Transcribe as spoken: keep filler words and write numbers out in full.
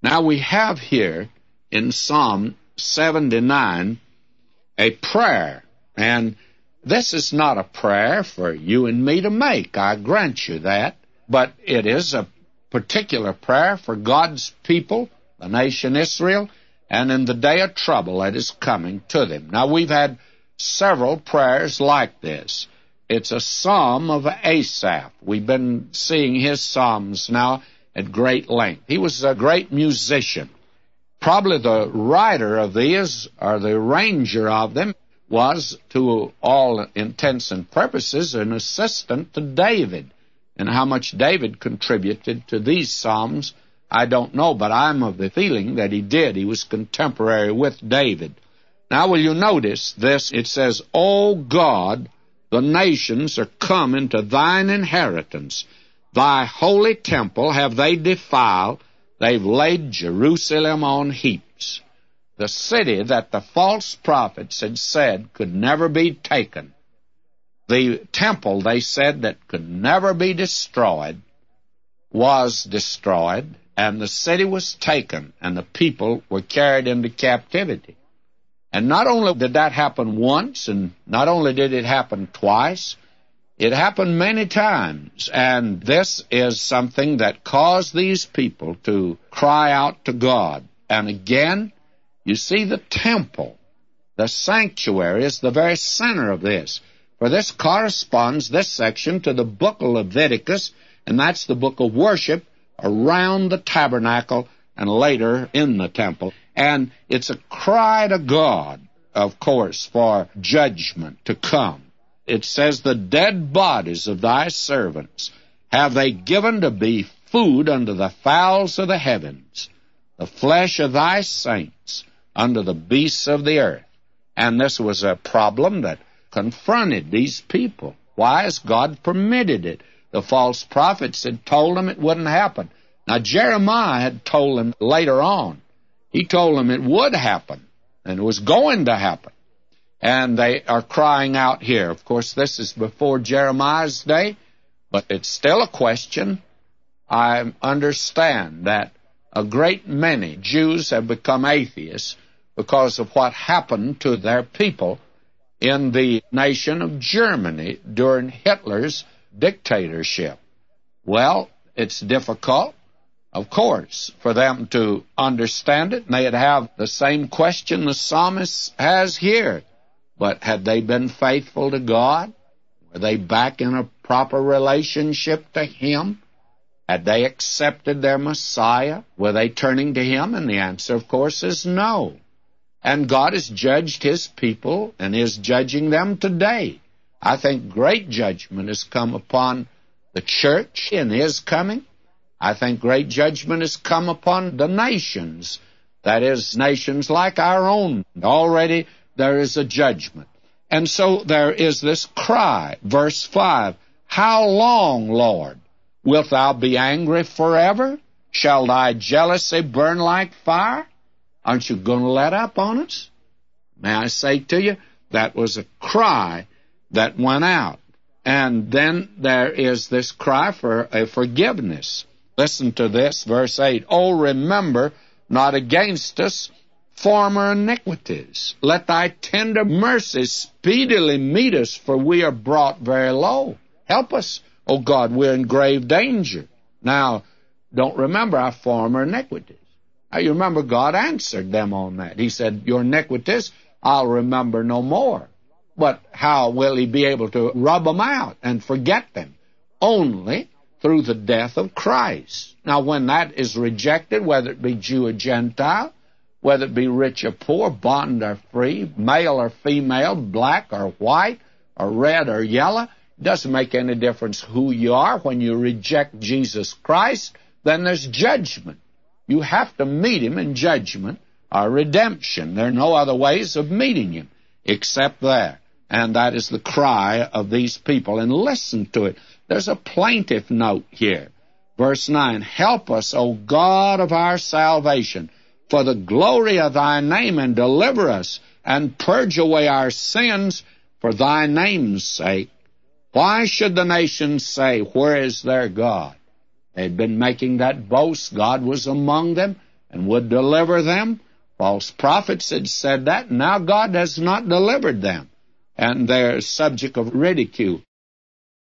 Now we have here in Psalm seventy-nine a prayer, and this is not a prayer for you and me to make, I grant you that, but it is a particular prayer for God's people, the nation Israel, and in the day of trouble that is coming to them. Now, we've had several prayers like this. It's a psalm of Asaph. We've been seeing his psalms now at great length. He was a great musician. Probably the writer of these, or the arranger of them, was, to all intents and purposes, an assistant to David. And how much David contributed to these psalms, I don't know, but I'm of the feeling that he did. He was contemporary with David. Now, will you notice this? It says, O God, the nations are come into thine inheritance. Thy holy temple have they defiled. They've laid Jerusalem on heaps. The city that the false prophets had said could never be taken. The temple, they said, that could never be destroyed, was destroyed, and the city was taken, and the people were carried into captivity. And not only did that happen once, and not only did it happen twice, it happened many times. And this is something that caused these people to cry out to God. And again, you see the temple, the sanctuary, is the very center of this. For this corresponds, this section, to the book of Leviticus, and that's the book of worship around the tabernacle and later in the temple. And it's a cry to God, of course, for judgment to come. It says, the dead bodies of thy servants have they given to be food unto the fowls of the heavens, the flesh of thy saints unto the beasts of the earth. And this was a problem that confronted these people. Why? As God permitted it. The false prophets had told them it wouldn't happen. Now, Jeremiah had told them later on. He told them it would happen, and it was going to happen. And they are crying out here. Of course, this is before Jeremiah's day, but it's still a question. I understand that a great many Jews have become atheists because of what happened to their people in the nation of Germany during Hitler's dictatorship. Well, it's difficult, of course, for them to understand it, and they'd have the same question the psalmist has here. But had they been faithful to God? Were they back in a proper relationship to Him? Had they accepted their Messiah? Were they turning to Him? And the answer, of course, is no. And God has judged His people and is judging them today. I think great judgment has come upon the church in His coming. I think great judgment has come upon the nations, that is, nations like our own. Already there is a judgment. And so there is this cry, verse five, how long, Lord, wilt thou be angry forever? Shall thy jealousy burn like fire? Aren't you going to let up on us? May I say to you, that was a cry that went out. And then there is this cry for a forgiveness. Listen to this, verse eight. Oh, remember not against us former iniquities. Let thy tender mercies speedily meet us, for we are brought very low. Help us, O God, we're in grave danger. Now, don't remember our former iniquities. Now, you remember God answered them on that. He said, your iniquities I'll remember no more. But how will He be able to rub them out and forget them? Only through the death of Christ. Now, when that is rejected, whether it be Jew or Gentile, whether it be rich or poor, bond or free, male or female, black or white, or red or yellow, it doesn't make any difference who you are. When you reject Jesus Christ, then there's judgment. You have to meet Him in judgment or redemption. There are no other ways of meeting Him except there. And that is the cry of these people. And listen to it. There's a plaintive note here. Verse nine, help us, O God of our salvation, for the glory of thy name, and deliver us, and purge away our sins for thy name's sake. Why should the nations say, where is their God? They'd been making that boast. God was among them, and would deliver them. False prophets had said that, and now God has not delivered them, and they're subject of ridicule.